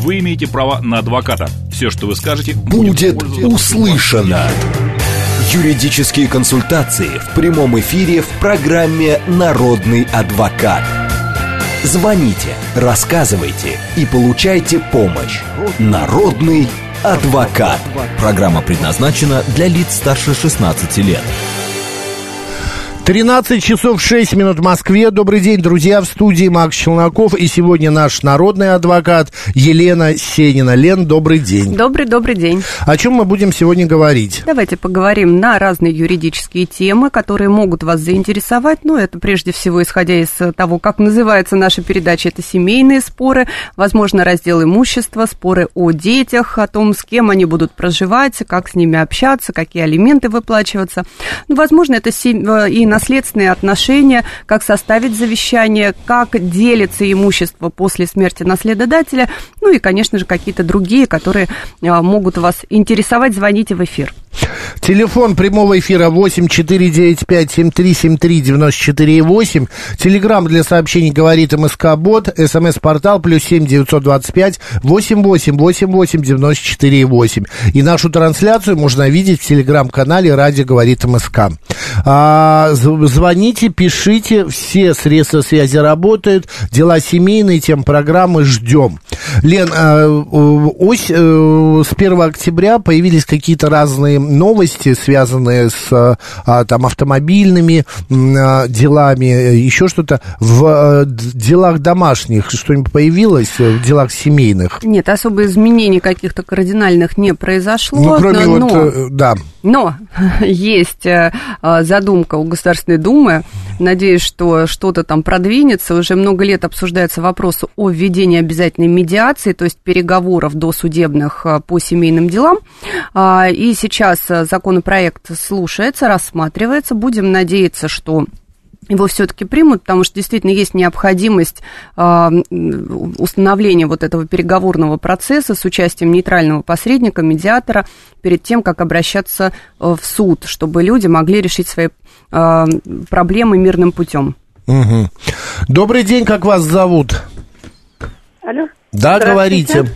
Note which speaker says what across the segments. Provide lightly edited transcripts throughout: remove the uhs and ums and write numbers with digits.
Speaker 1: Вы имеете право на адвоката. Все, что вы скажете,
Speaker 2: будет услышано. Юридические консультации в прямом эфире в программе «Народный адвокат». Звоните, рассказывайте и получайте помощь. Народный адвокат. Программа предназначена для лиц старше 16 лет.
Speaker 3: 13 часов 6 минут в Москве. Добрый день, друзья, в студии Макс Челноков. И сегодня наш народный адвокат Елена Сенина. Лен, добрый день.
Speaker 4: Добрый день.
Speaker 3: О чем мы будем сегодня говорить?
Speaker 4: Давайте поговорим на разные юридические темы, которые могут вас заинтересовать. Ну, это прежде всего, исходя из того, как называется наша передача, это семейные споры, возможно, раздел имущества, споры о детях, о том, с кем они будут проживать, как с ними общаться, какие алименты выплачиваться. Ну, возможно, это и наследственные отношения, как составить завещание, как делится имущество после смерти наследодателя, ну и, конечно же, какие-то другие, которые могут вас интересовать. Звоните в эфир.
Speaker 3: Телефон прямого эфира 8495-7373-94,8. Телеграмм для сообщений «Говорит МСК-бот». СМС-портал +7 925 88 88 94,8. И нашу трансляцию можно видеть в телеграм-канале «Радио говорит МСК». Звоните, пишите, все средства связи работают, дела семейные, тем программы ждем. Лен, с 1 октября появились какие-то разные новости, связанные с там, автомобильными делами, еще что-то. В делах домашних что-нибудь появилось, в делах семейных?
Speaker 4: Нет, особо изменений каких-то кардинальных не произошло.
Speaker 3: Ну, кроме да.
Speaker 4: Но есть задумка у Государственной Думы. Надеюсь, что что-то там продвинется. Уже много лет обсуждается вопрос о введении обязательной медиации, то есть переговоров досудебных по семейным делам. И сейчас законопроект слушается, рассматривается. Будем надеяться, что его все-таки примут, потому что действительно есть необходимость установления вот этого переговорного процесса с участием нейтрального посредника, медиатора, перед тем, как обращаться в суд, чтобы люди могли решить свои проблемы мирным путем.
Speaker 3: Угу. Добрый день, как вас зовут?
Speaker 5: Алло.
Speaker 3: Да, говорите.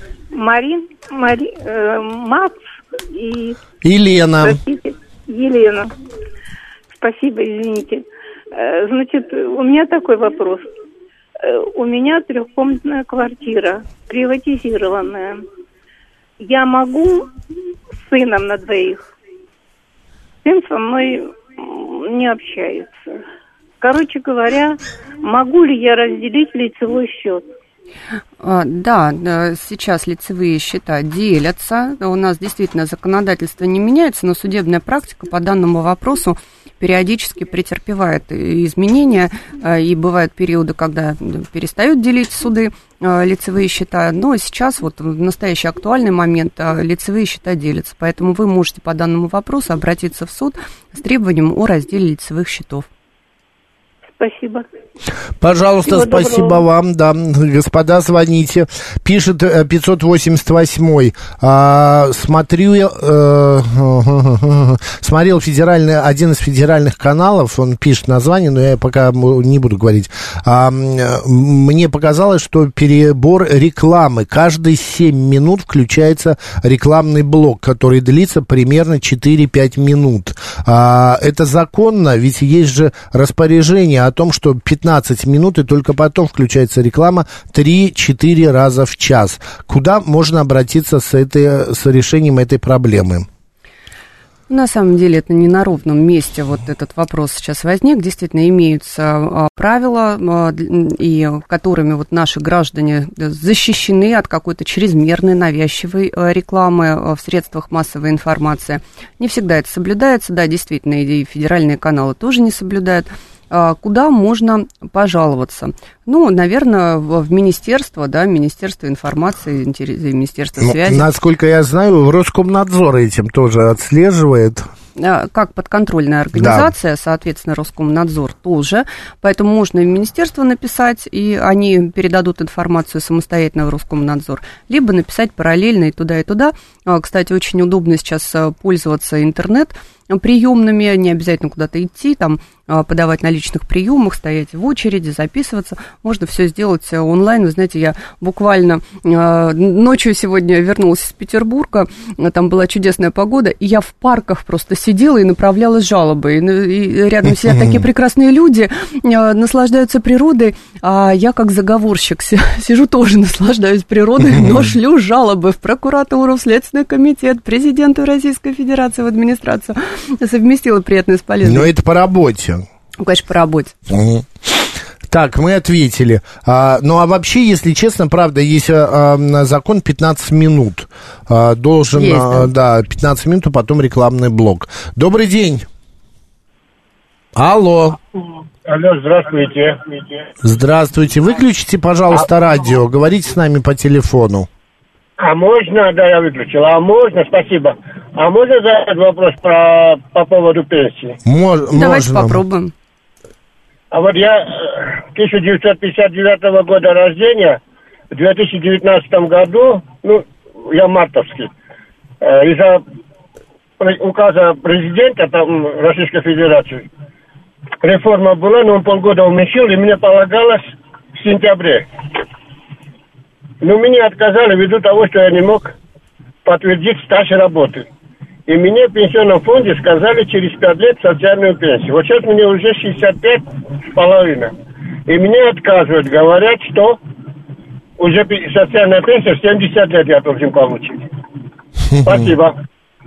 Speaker 5: Макс и...
Speaker 3: Елена.
Speaker 5: Елена. Спасибо, извините. Значит, у меня такой вопрос. У меня трехкомнатная квартира, приватизированная. Я могу с сыном на двоих? Сын со мной не общается. Короче говоря, могу ли я разделить лицевой счет?
Speaker 4: Да, сейчас лицевые счета делятся. У нас действительно законодательство не меняется, но судебная практика по данному вопросу периодически претерпевает изменения, и бывают периоды, когда перестают делить суды лицевые счета, но сейчас вот в настоящий актуальный момент лицевые счета делятся, поэтому вы можете по данному вопросу обратиться в суд с требованием о разделе лицевых счетов.
Speaker 5: Спасибо.
Speaker 3: Пожалуйста, всего спасибо доброго. Вам, да, господа, звоните. Пишет 588-й. Смотрел один из федеральных каналов, он пишет название, но я пока не буду говорить. Мне показалось, что перебор рекламы. Каждые 7 минут включается рекламный блок, который длится примерно 4-5 минут. Это законно? Ведь есть же распоряжение о том, что 15 минут, и только потом включается реклама 3-4 раза в час. Куда можно обратиться с решением этой проблемы?
Speaker 4: На самом деле это не на ровном месте вот этот вопрос сейчас возник. Действительно, имеются правила, и которыми вот наши граждане защищены от какой-то чрезмерной навязчивой рекламы в средствах массовой информации. Не всегда это соблюдается. Да, действительно, и федеральные каналы тоже не соблюдают. Куда можно пожаловаться? Ну, наверное, в министерство, да, Министерство информации, Министерство связи.
Speaker 3: Насколько я знаю, Роскомнадзор этим тоже отслеживает.
Speaker 4: Как подконтрольная организация, да. Соответственно, Роскомнадзор тоже. Поэтому можно и в министерство написать, и они передадут информацию самостоятельно в Роскомнадзор. Либо написать параллельно и туда, и туда. Кстати, очень удобно сейчас пользоваться интернет. приемными, не обязательно куда-то идти, там, подавать на личных приемах, стоять в очереди, записываться. Можно все сделать онлайн. Вы знаете, я буквально ночью сегодня вернулась из Петербурга, там была чудесная погода, и я в парках просто сидела и направляла жалобы. И рядом сидят такие прекрасные люди, наслаждаются природой, а я как заговорщик сижу, тоже наслаждаюсь природой, но шлю жалобы в прокуратуру, в Следственный комитет, президенту Российской Федерации, в администрацию. Совместила приятное с полезным.
Speaker 3: Но это по работе.
Speaker 4: Ну, конечно, по работе.
Speaker 3: Так, мы ответили. Ну, а вообще, если честно, правда, есть закон 15 минут. Должен,
Speaker 4: есть,
Speaker 3: да, 15 минут, а потом рекламный блок. Добрый день. Алло.
Speaker 6: Алло, здравствуйте.
Speaker 3: Здравствуйте. Выключите, пожалуйста, радио. Говорите с нами по телефону.
Speaker 6: А можно, да, я выключил. А можно, спасибо. А можно задать вопрос по поводу пенсии?
Speaker 4: Давайте попробуем.
Speaker 6: А вот я 1959 года рождения, в 2019 году, ну, я мартовский, из-за указа президента там, Российской Федерации, реформа была, но он полгода уменьшил, и мне полагалось в сентябре. Но мне отказали ввиду того, что я не мог подтвердить стаж работы. И мне в пенсионном фонде сказали через 5 лет социальную пенсию. Вот сейчас мне уже 65,5. И мне отказывают, говорят, что уже социальная пенсия в 70 лет я должен получить. Спасибо.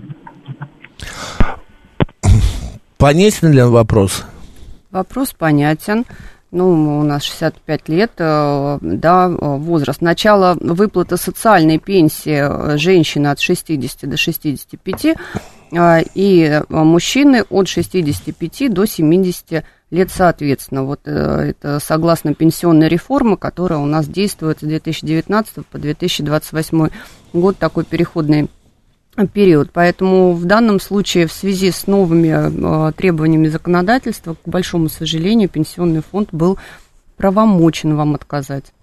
Speaker 3: Понятен ли вопрос?
Speaker 4: Вопрос понятен. Ну, у нас 65 лет, да, возраст. Начало выплаты социальной пенсии женщины от 60 до 65, и мужчины от 65 до 70 лет соответственно. Вот это согласно пенсионной реформе, которая у нас действует с 2019 по 2028 год, такой переходный период. Поэтому в данном случае в связи с новыми требованиями законодательства, к большому сожалению, пенсионный фонд был правомочен вам отказать.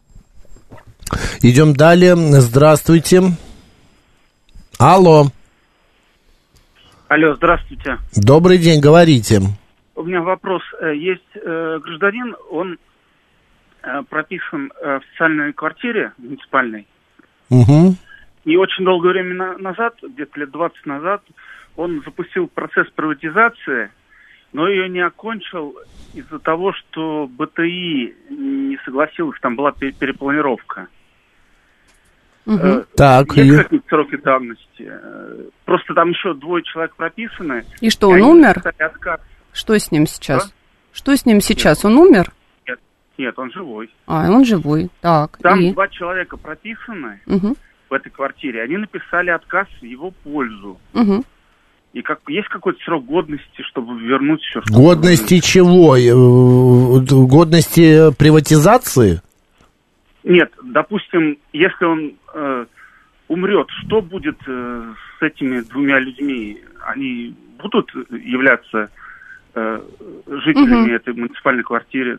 Speaker 3: Идем далее. Здравствуйте. Алло.
Speaker 7: Алло, здравствуйте.
Speaker 3: Добрый день, говорите.
Speaker 7: У меня вопрос. Есть гражданин, он прописан в социальной квартире муниципальной.
Speaker 3: Угу.
Speaker 7: И очень долгое время назад, где-то лет 20 назад, он запустил процесс приватизации, но ее не окончил из-за того, что БТИ не согласилась, там была перепланировка.
Speaker 3: Так.
Speaker 7: Есть какие-то сроки давности? Просто там еще 2 человек прописаны.
Speaker 4: И что, он умер? Что с ним сейчас?
Speaker 7: А?
Speaker 4: Что с ним сейчас? Он умер?
Speaker 7: Нет, он живой.
Speaker 4: Он живой, так.
Speaker 7: Там 2 человека прописаны. В этой квартире, они написали отказ в его пользу. И есть какой-то срок годности, чтобы вернуть все.
Speaker 3: Годности чего? Годности приватизации?
Speaker 7: Нет, допустим, если он умрет, что будет с этими 2 людьми? Они будут являться жителями этой муниципальной квартиры?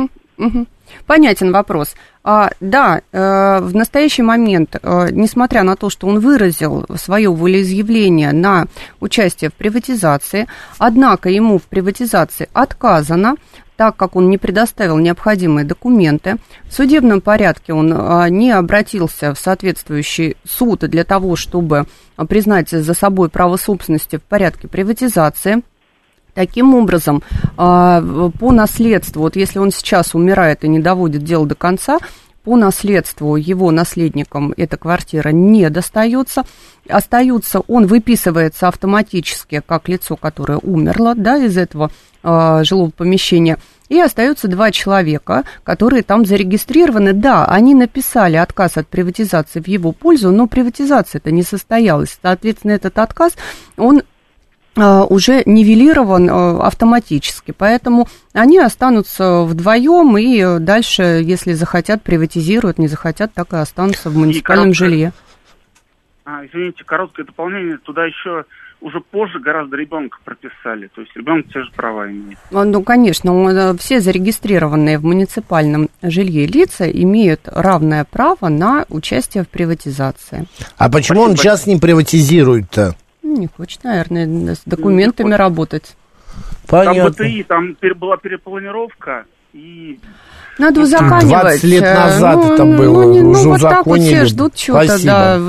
Speaker 4: Понятен вопрос. Да, в настоящий момент, несмотря на то, что он выразил свое волеизъявление на участие в приватизации, однако ему в приватизации отказано, так как он не предоставил необходимые документы. В судебном порядке он не обратился в соответствующий суд для того, чтобы признать за собой право собственности в порядке приватизации. Таким образом, по наследству, вот если он сейчас умирает и не доводит дело до конца, по наследству его наследникам эта квартира не достается. Он выписывается автоматически как лицо, которое умерло, да, из этого жилого помещения. И остаются 2 человека, которые там зарегистрированы. Да, они написали отказ от приватизации в его пользу, но приватизация-то не состоялась. Соответственно, этот отказ, он уже нивелирован автоматически, поэтому они останутся вдвоем и дальше, если захотят, приватизируют, не захотят, так и останутся в муниципальном жилье.
Speaker 7: Извините, короткое дополнение, туда еще уже позже гораздо ребенка прописали, то есть ребенок те же права имеет.
Speaker 4: Ну, конечно, все зарегистрированные в муниципальном жилье лица имеют равное право на участие в приватизации.
Speaker 3: А почему он сейчас не приватизирует-то?
Speaker 4: Не хочет, наверное, с документами работать.
Speaker 3: Понятно.
Speaker 7: Там БТИ, там была перепланировка, и...
Speaker 4: Надо узаканивать.
Speaker 3: 20 лет назад это было, уже
Speaker 4: вот так вот все
Speaker 3: узаконили.
Speaker 4: ждут что-то,
Speaker 3: Спасибо.
Speaker 4: да.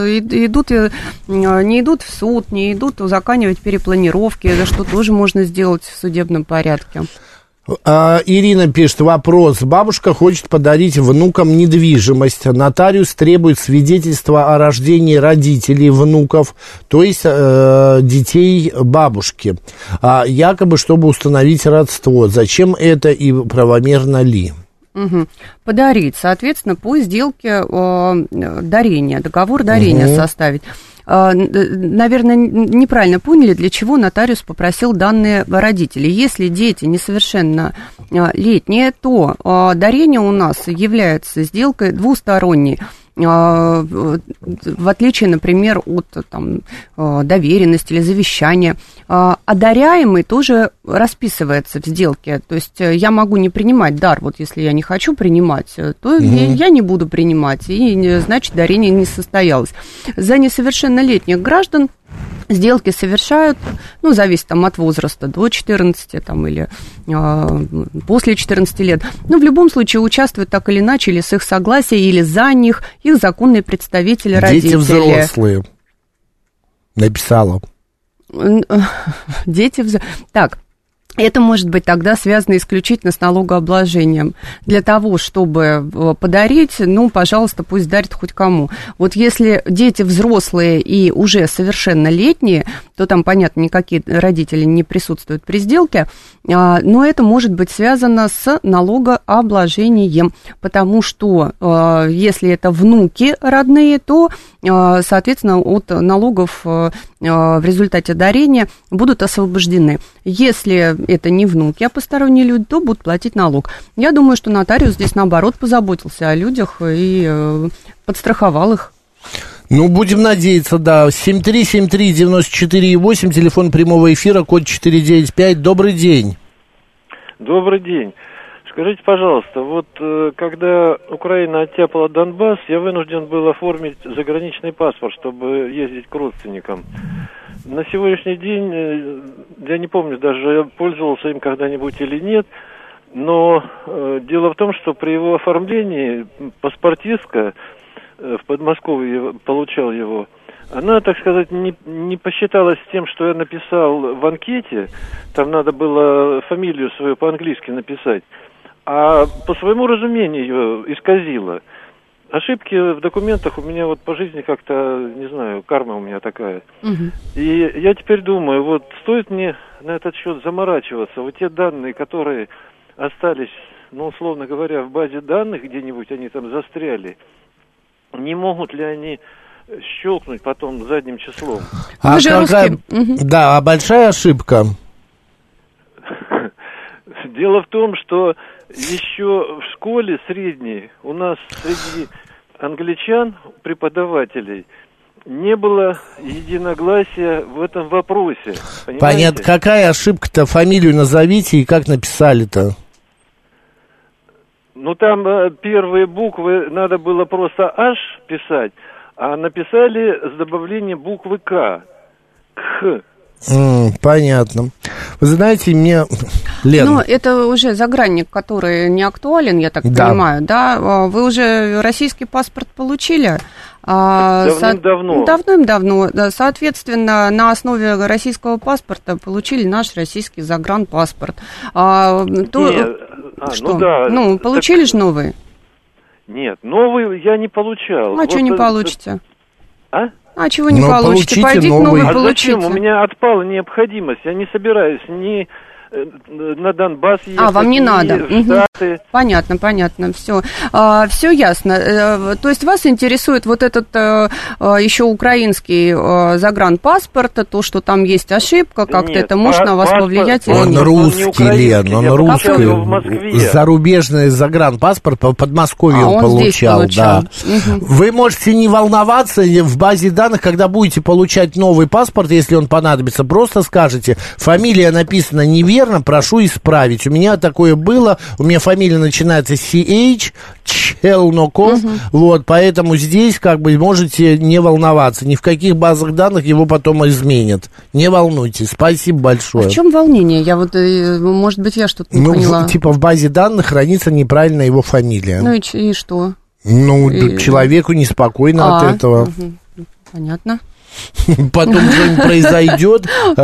Speaker 4: Не идут в суд, не идут узаканивать перепланировки, за что тоже можно сделать в судебном порядке.
Speaker 3: Ирина пишет, вопрос. Бабушка хочет подарить внукам недвижимость. Нотариус требует свидетельства о рождении родителей внуков, то есть детей бабушки, якобы чтобы установить родство. Зачем это и правомерно ли?
Speaker 4: Угу. Подарить, соответственно, по сделке дарения, договор дарения составить. Наверное, неправильно поняли, для чего нотариус попросил данные родителей. Если дети несовершеннолетние, то дарение у нас является сделкой двусторонней. В отличие, например, от доверенности или завещания. Одаряемый тоже расписывается в сделке. То есть я могу не принимать дар. Вот если я не хочу принимать, то я не буду принимать. И, значит, дарение не состоялось. За несовершеннолетних граждан сделки совершают, зависит от возраста, до 14 или после 14 лет. Но в любом случае участвуют так или иначе, или с их согласия, или за них, их законные представители, родители.
Speaker 3: Дети взрослые. Написала.
Speaker 4: Дети взрослые. Так. Это может быть тогда связано исключительно с налогообложением. Для того, чтобы подарить, пожалуйста, пусть дарит хоть кому. Вот если дети взрослые и уже совершеннолетние, то там, понятно, никакие родители не присутствуют при сделке, но это может быть связано с налогообложением, потому что если это внуки родные, то, соответственно, от налогов в результате дарения будут освобождены. Если это не внуки, а посторонние люди, то будут платить налог. Я думаю, что нотариус здесь, наоборот, позаботился о людях и подстраховал их.
Speaker 3: Будем надеяться, да. 7373948, телефон прямого эфира, код 495. Добрый день.
Speaker 8: Добрый день. Скажите, пожалуйста, вот когда Украина оттяпала Донбасс, я вынужден был оформить заграничный паспорт, чтобы ездить к родственникам. На сегодняшний день, я не помню даже, пользовался им когда-нибудь или нет, но дело в том, что при его оформлении паспортистка в Подмосковье получал его, она, так сказать, не посчиталась с тем, что я написал в анкете, там надо было фамилию свою по-английски написать, а по своему разумению ее исказила. Ошибки в документах у меня вот по жизни как-то, не знаю, карма у меня такая. И я теперь думаю, вот стоит мне на этот счет заморачиваться. Вот те данные, которые остались, условно говоря, в базе данных где-нибудь, они там застряли, не могут ли они щелкнуть потом задним числом?
Speaker 3: А какая... Да, большая ошибка?
Speaker 8: Дело в том, что еще в школе средней у нас среди англичан, преподавателей, не было единогласия в этом вопросе. Понимаете?
Speaker 3: Понятно. Какая ошибка-то? Фамилию назовите и как написали-то?
Speaker 8: Там первые буквы надо было просто H писать, а написали с добавлением буквы К. К.
Speaker 3: Понятно. Вы знаете, мне... Лен.
Speaker 4: Это уже загранник, который не актуален, я так понимаю, да? Вы уже российский паспорт получили?
Speaker 8: Давным-давно.
Speaker 4: Давным-давно. Соответственно, на основе российского паспорта получили наш российский загранпаспорт. Получили же новый?
Speaker 8: Нет, новый я не получал.
Speaker 4: А что не получите?
Speaker 8: А
Speaker 4: чего не получите? Пойдите новый получите.
Speaker 8: Зачем? У меня отпала необходимость. Я не собираюсь ни на Донбасс ехать,
Speaker 4: вам не надо.
Speaker 8: в Штаты.
Speaker 4: Понятно, все. Все ясно. То есть вас интересует вот этот еще украинский загранпаспорт, то, что там есть ошибка, как-то это может на вас повлиять или нет?
Speaker 3: Он русский, Лен, он русский. Зарубежный загранпаспорт по Подмосковью он получал, да. Вы можете не волноваться в базе данных, когда будете получать новый паспорт, если он понадобится, просто скажете, фамилия написана неверно, неверно, прошу исправить. У меня такое было, у меня фамилия начинается CH, Челноков, вот, поэтому здесь, как бы, можете не волноваться, ни в каких базах данных его потом изменят. Не волнуйтесь, спасибо большое.
Speaker 4: А в чем волнение? Я вот, может быть, я что-то не поняла.
Speaker 3: Типа в базе данных хранится неправильно его фамилия.
Speaker 4: Ну и что?
Speaker 3: Ну, человеку неспокойно от этого.
Speaker 4: Понятно.
Speaker 3: Потом что-нибудь произойдет,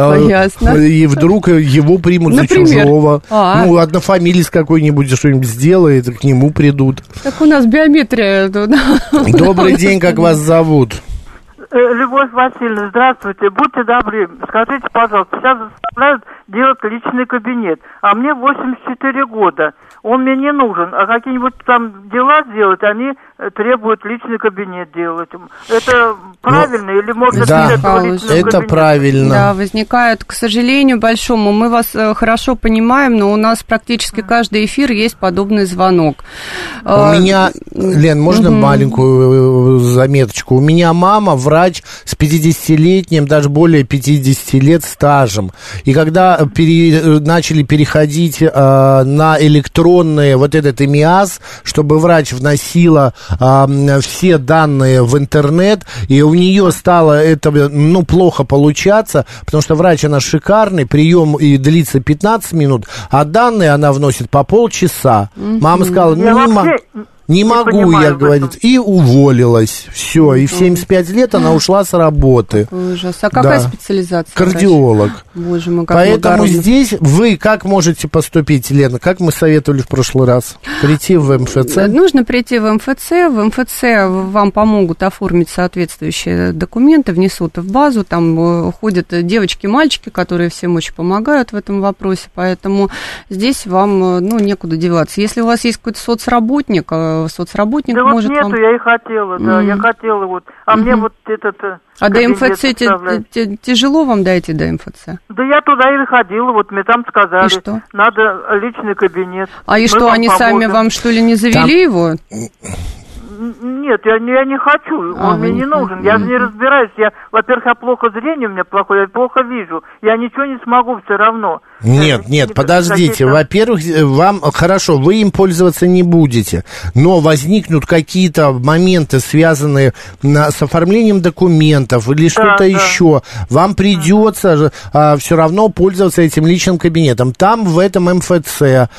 Speaker 3: и вдруг его примут за чужого. Ну, однофамилец какой-нибудь что-нибудь сделает, к нему придут.
Speaker 4: Так у нас биометрия.
Speaker 3: Добрый день, как вас зовут?
Speaker 9: Любовь Васильевна, здравствуйте. Будьте добры, скажите, пожалуйста, сейчас заставляют делать личный кабинет, а мне 84 года. Он мне не нужен, а какие-нибудь там дела сделать, они требуют личный кабинет делать. Это правильно или можно...
Speaker 3: Да, это правильно.
Speaker 4: Да, возникает, к сожалению, большому. Мы вас хорошо понимаем, но у нас практически каждый эфир есть подобный звонок.
Speaker 3: У меня, Лен, можно маленькую заметочку? У меня мама врач с 50-летним, даже более 50 лет стажем. И когда начали переходить на электронные, вот этот ИМИАС, чтобы врач вносила все данные в интернет, и у нее стало это, плохо получаться, потому что врач, она шикарный, прием и длится 15 минут, а данные она вносит по полчаса. Мама сказала, не могу, я, говорит, и уволилась. Все, и в 75 лет она ушла с работы.
Speaker 4: Ужас. А какая специализация?
Speaker 3: Кардиолог.
Speaker 4: Боже мой, как
Speaker 3: Поэтому
Speaker 4: благородно.
Speaker 3: здесь вы как можете поступить, Лена? Как мы советовали в прошлый раз? Прийти в МФЦ? Нужно
Speaker 4: прийти в МФЦ. В МФЦ вам помогут оформить соответствующие документы, внесут в базу. Там ходят девочки, мальчики, которые всем очень помогают в этом вопросе. Поэтому здесь вам некуда деваться. Если у вас есть какой-то соцработник
Speaker 9: да
Speaker 4: может
Speaker 9: вот нету,
Speaker 4: вам...
Speaker 9: я и хотела, да, я хотела вот. А мне вот этот...
Speaker 4: А до МФЦ тяжело вам дойти до МФЦ?
Speaker 9: Да я туда и ходила, вот мне там сказали.
Speaker 4: И что?
Speaker 9: Надо личный кабинет.
Speaker 4: А и что, они сами вам, что ли, не завели его?
Speaker 9: Нет, я не хочу, он мне не нужен. Я же не разбираюсь. Во-первых, я плохо зрение у меня плохое, я плохо вижу. Я ничего не смогу все равно.
Speaker 3: Нет, подождите. Во-первых, вам хорошо, вы им пользоваться не будете, но возникнут какие-то моменты, связанные с оформлением документов или что-то еще. Вам придется все равно пользоваться этим личным кабинетом. Там, в этом МФЦ,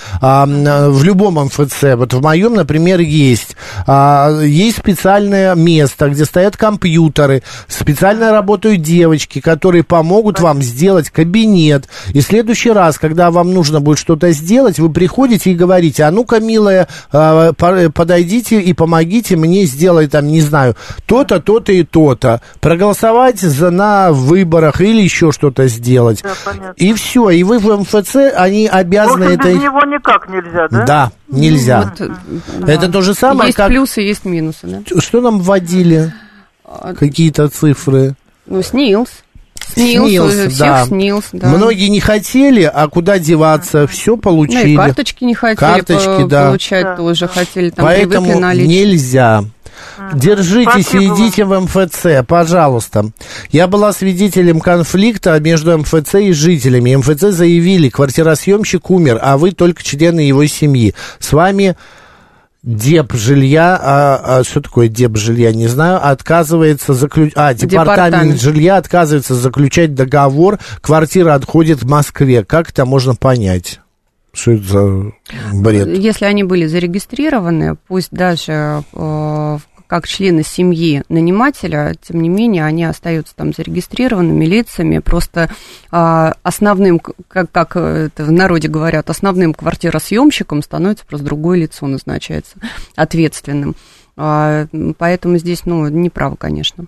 Speaker 3: в любом МФЦ, вот в моем, например, есть специальное место, где стоят компьютеры, специально работают девочки, которые помогут вам сделать кабинет. И в следующий раз, когда вам нужно будет что-то сделать, вы приходите и говорите: а ну-ка, милая, подойдите и помогите мне сделать, там, не знаю, то-то, то-то и то-то. Проголосовать на выборах или еще что-то сделать.
Speaker 9: Да,
Speaker 3: и все. И вы в МФЦ, они обязаны это...
Speaker 9: без него никак нельзя, да?
Speaker 3: Да, нельзя. Это то же самое,
Speaker 4: есть
Speaker 3: как...
Speaker 4: плюсы, есть минусы, да?
Speaker 3: Что нам вводили? Какие-то цифры?
Speaker 4: СНИЛС. СНИЛС, да.
Speaker 3: Многие не хотели, а куда деваться? Все получили.
Speaker 4: И карточки не хотели получать тоже, хотели, там,
Speaker 3: поэтому
Speaker 4: привыкли наличные.
Speaker 3: Нельзя. Держитесь и идите в МФЦ, пожалуйста. Я была свидетелем конфликта между МФЦ и жителями. МФЦ заявили: квартиросъемщик умер, а вы только члены его семьи. С вами... Деп жилья, что такое деп жилья, не знаю, отказывается департамент жилья отказывается заключать договор, квартира отходит в Москве. Как это можно понять? Что это за бред?
Speaker 4: Если они были зарегистрированы, пусть даже как члены семьи нанимателя, тем не менее, они остаются там зарегистрированными лицами, просто основным, как это в народе говорят, основным квартиросъемщиком становится просто другое лицо, назначается ответственным. Поэтому здесь, неправы, конечно.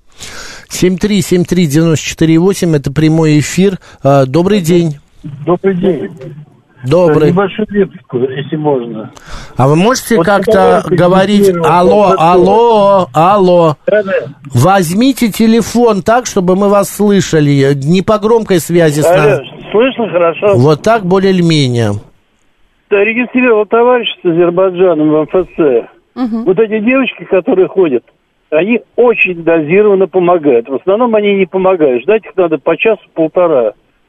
Speaker 3: 7373948, это прямой эфир. Добрый день.
Speaker 10: Добрый день.
Speaker 3: Добрый.
Speaker 10: Небольшую реплику, если можно.
Speaker 3: А вы можете как-то говорить: алло.
Speaker 10: Да.
Speaker 3: Возьмите телефон так, чтобы мы вас слышали. Не по громкой связи с нами.
Speaker 10: Слышно хорошо?
Speaker 3: Вот так, более-менее.
Speaker 10: Да, регистрировал товарищ с Азербайджаном в МФЦ. Вот эти девочки, которые ходят, они очень дозированно помогают. В основном они не помогают. Ждать их надо по часу-полтора.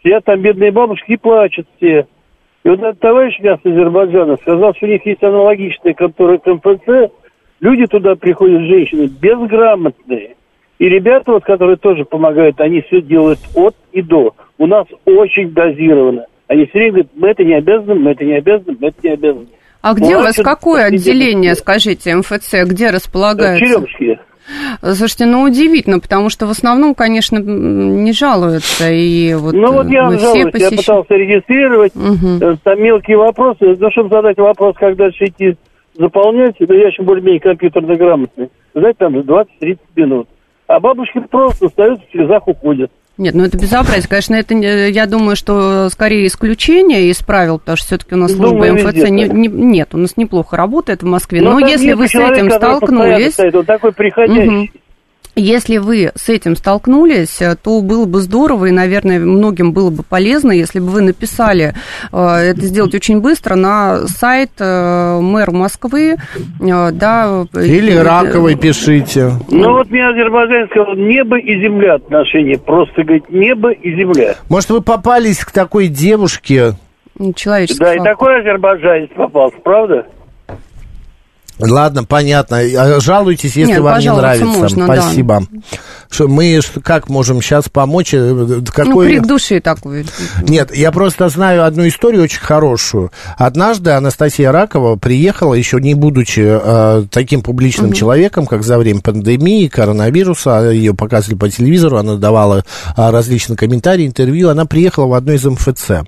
Speaker 10: сидят там бедные бабушки и плачут все. И вот этот товарищ из Азербайджана сказал, что у них есть аналогичные конторы к МФЦ. Люди туда приходят, женщины, безграмотные. И ребята, вот, которые тоже помогают, они все делают от и до. У нас очень дозировано. Они все время говорят, мы это не обязаны, мы это не обязаны, мы это не обязаны.
Speaker 4: А где у вас какое отделение, скажите, МФЦ, где располагается?
Speaker 10: Черемшки.
Speaker 4: Слушайте, ну удивительно, потому что в основном, конечно, не жалуются. И вот
Speaker 10: ну вот я жалуюсь, я пытался регистрировать, там мелкие вопросы, ну, чтобы задать вопрос, как дальше идти заполнять, да я еще более-менее компьютерно грамотный, знаете, там 20-30 минут. А бабушки просто встают, в слезах уходят.
Speaker 4: Нет, ну это безобразие. Конечно, это, я думаю, что скорее исключение из правил, потому что все-таки у нас служба МФЦ нет, у нас неплохо работает в Москве. Но если вы с этим столкнулись...
Speaker 10: Он такой приходящий.
Speaker 4: Если вы с этим столкнулись, то было бы здорово, и, наверное, многим было бы полезно, если бы вы написали, это сделать очень быстро, на сайт мэра Москвы, да.
Speaker 3: Или Раковой пишите.
Speaker 10: Ну вот мне Азербайджан сказал, небо и земля отношения, просто говорит, небо и земля.
Speaker 3: Может, вы попались к такой девушке?
Speaker 4: Человеческий
Speaker 10: да,
Speaker 4: фактор.
Speaker 10: И такой азербайджанец попался, правда?
Speaker 3: Ладно, понятно. Жалуйтесь, если вам не нравится.
Speaker 4: Можно,
Speaker 3: спасибо. Да. Мы как можем сейчас помочь?
Speaker 4: Какой... крик души такой.
Speaker 3: Нет, я просто знаю одну историю очень хорошую. Однажды Анастасия Ракова приехала, еще не будучи таким публичным человеком, как за время пандемии, коронавируса, ее показывали по телевизору, она давала различные комментарии, интервью. Она приехала в одно из МФЦ.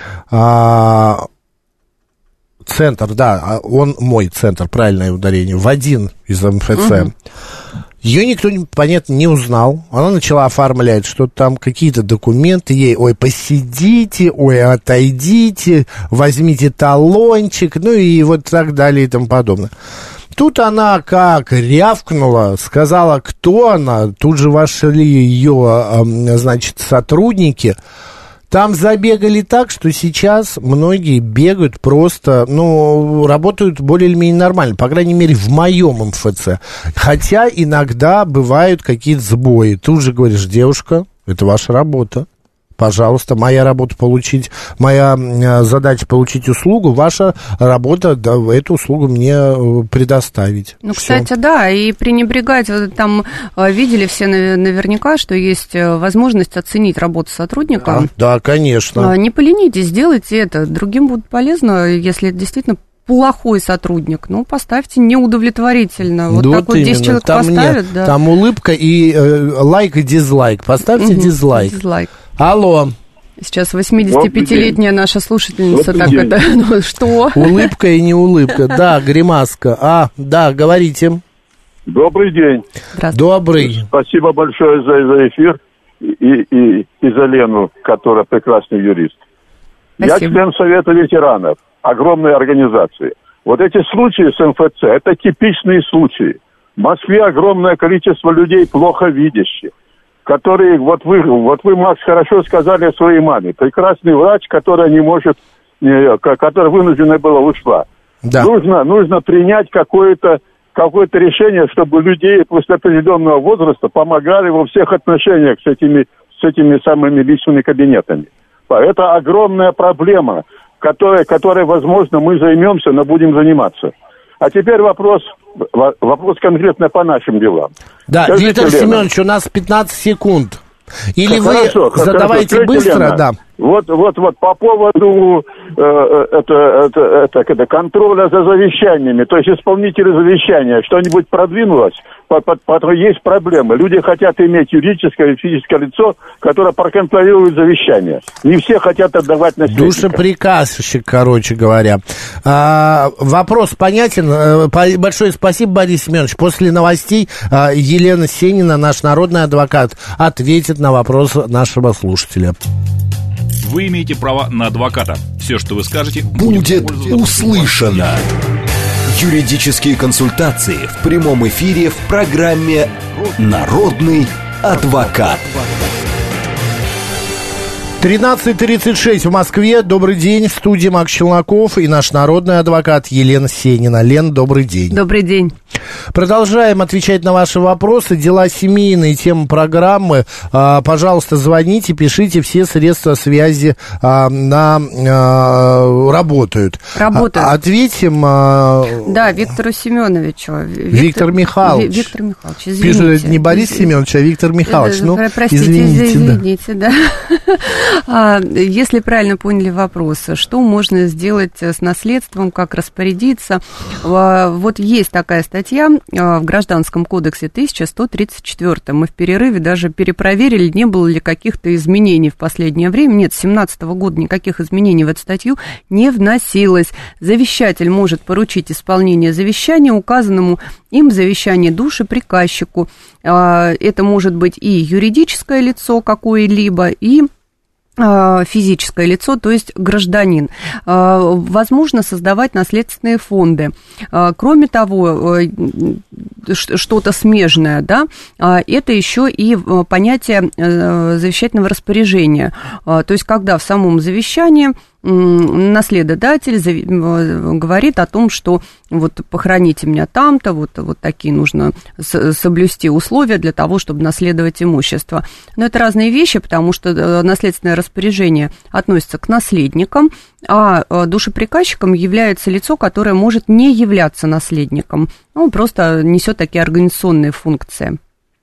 Speaker 3: Центр, да, он мой центр, правильное ударение, в один из МФЦ. Ее никто, понятно, не узнал. Она начала оформлять что-то там, какие-то документы. Ей, ой, посидите, ой, отойдите, возьмите талончик, ну и вот так далее и тому подобное. Тут она как рявкнула, сказала, кто она. Тут же вошли ее, значит, сотрудники. Там забегали так, что сейчас многие бегают просто, ну, работают более или менее нормально, по крайней мере, в моем МФЦ. Хотя иногда бывают какие-то сбои. Тут же говоришь, девушка, это ваша работа. Пожалуйста, моя задача получить услугу, ваша работа, да, эту услугу мне предоставить.
Speaker 4: Ну, всё. Кстати, да, и пренебрегать, там видели все наверняка, что есть возможность оценить работу сотрудника.
Speaker 3: Да, конечно.
Speaker 4: Не поленитесь, сделайте это, другим будет полезно, если это действительно плохой сотрудник, ну, поставьте неудовлетворительно. Вот так вот 10 человек там поставят, да.
Speaker 3: Там улыбка и лайк и дизлайк. Поставьте дизлайк. Алло.
Speaker 4: Сейчас 85-летняя наша слушательница так это... Ну, что?
Speaker 3: Улыбка и не улыбка. Да, гримаска. Да, говорите.
Speaker 11: Добрый день.
Speaker 3: Добрый.
Speaker 11: Спасибо большое за эфир и за Лену, которая прекрасный юрист.
Speaker 4: Спасибо.
Speaker 11: Я член Совета ветеранов, огромной организации. Вот эти случаи с МФЦ, это типичные случаи. В Москве огромное количество людей плохо видящих, которые, вот вы, Макс, хорошо сказали о своей маме. Прекрасный врач, которая не может, которая вынуждена была ушла.
Speaker 3: Да.
Speaker 11: Нужно принять какое-то решение, чтобы людей после определенного возраста помогали во всех отношениях с этими самыми личными кабинетами. Это огромная проблема, которой, возможно, мы займемся, но будем заниматься. А теперь вопрос конкретно по нашим делам.
Speaker 3: Да, скажите, Виктор Семенович, у нас 15 секунд. Или вы задавайте быстро,
Speaker 11: Лена.
Speaker 3: Да.
Speaker 11: Вот по поводу контроля за завещаниями, то есть исполнители завещания, что-нибудь продвинулось, есть проблемы. Люди хотят иметь юридическое или физическое лицо, которое проконтролирует завещание. Не все хотят отдавать наследника.
Speaker 3: Душеприказчик, короче говоря. Вопрос понятен. Большое спасибо, Борис Семенович. После новостей Елена Сенина, наш народный адвокат, ответит на вопрос нашего слушателя.
Speaker 1: Вы имеете право на адвоката. Все, что вы скажете,
Speaker 2: будет услышано. Юридические консультации в прямом эфире в программе «Народный адвокат».
Speaker 3: 13:36 в Москве. Добрый день. В студии Макс Челноков и наш народный адвокат Елена Сенина. Лен, добрый день.
Speaker 4: Добрый день.
Speaker 3: Продолжаем отвечать на ваши вопросы. Дела семейные, тема программы. Пожалуйста, звоните, пишите. Все средства связи работают. Ответим.
Speaker 4: Да, Виктору Семеновичу.
Speaker 3: Виктор Михайлович.
Speaker 4: Виктор Михайлович, извините.
Speaker 3: Пишет не Борис Семенович, а Виктор Михайлович.
Speaker 4: Простите, извините, да. Если правильно поняли вопрос, что можно сделать с наследством, как распорядиться? Вот есть такая статья в Гражданском кодексе 1134. Мы в перерыве даже перепроверили, не было ли каких-то изменений в последнее время. Нет, с 2017 года никаких изменений в эту статью не вносилось. Завещатель может поручить исполнение завещания указанному им в завещании душеприказчику. Это может быть и юридическое лицо какое-либо, и физическое лицо, то есть гражданин. Возможно создавать наследственные фонды. Кроме того, что-то смежное, да, это еще и понятие завещательного распоряжения. То есть, когда в самом завещании наследодатель говорит о том, что вот похороните меня там-то, вот такие нужно соблюсти условия для того, чтобы наследовать имущество. Но это разные вещи, потому что наследственное распоряжение относится к наследникам, а душеприказчиком является лицо, которое может не являться наследником. Он просто несет такие организационные функции.